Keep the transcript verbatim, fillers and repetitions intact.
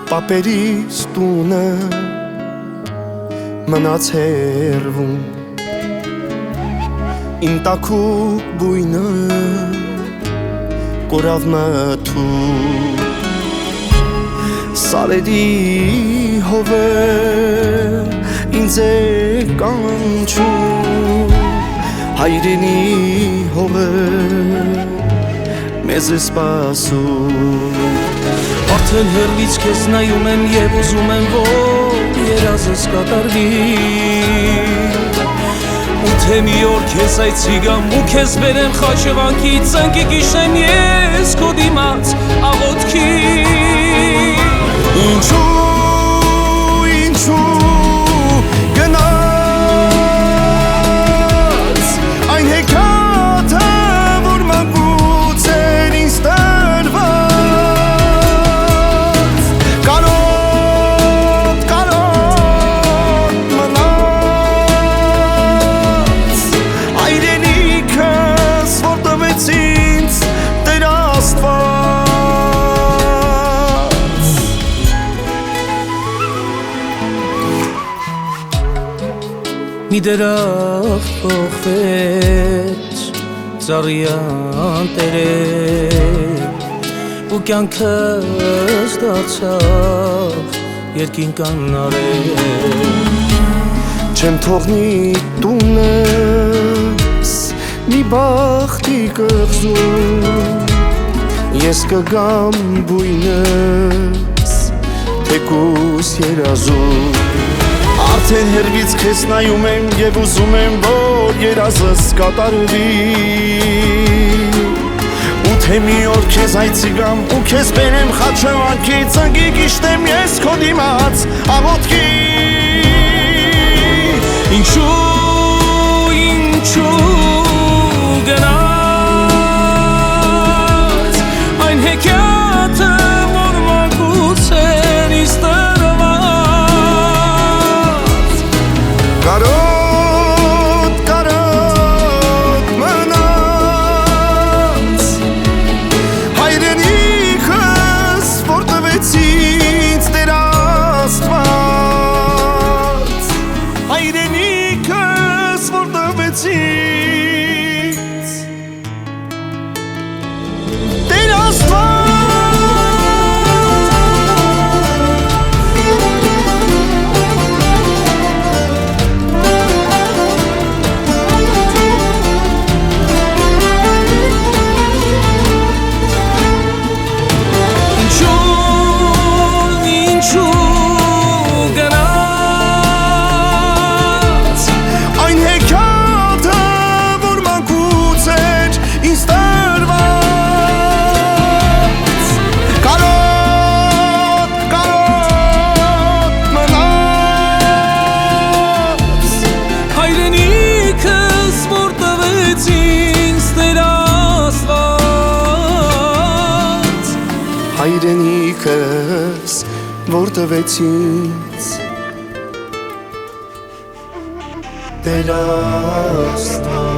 Պապերիս տունը մնաց հերվում Իմ տաքուկ բույնը կորավ մթու Սարերի հովը ինձ է կանչում Հայրենի հովը մեզ է սպասում Արդեն հեռվից քեզ նայում եմ և ուզում եմ, որ երազս կատարվի Ու թե մի օր քեզ այցի գամ ու քեզ բերեմ Խաչևանքից ծնկի գիշեմ ես քո դիմաց աղոթքի Ինչու, ինչու գնաց Այն հեքիաթը, որ մանկուց էր ինձ Մի դրախտ փոխվեց ծառյան տերեր ու կյանքս դարձավ երկինքան արել Չեմ թողնի տունս մի բախտի կղզում Ես կգամ բույնս թեկուս երազում Արդեն հեռվից քեզ նայում եմ և ուզում եմ, որ երազս կատարվի Ու թե մի օր քեզ այցի գամ ու քեզ բերեմ Խաչևանքից ծնկի գիշտեմ ես քո դիմաց աղոթքի Ինչու, ինչու գնաց Այն հեքիաթը, որ մանկուց էր ինձ Կարոտ, կարոտ մնաց Հայրենիքս, որ տվեց ինձ Տեր Աստված Հայրենիքս, որ տվեց ինձ Տեր Աստված Հայրենիքս, որ տվեց ինձ Տեր Աստված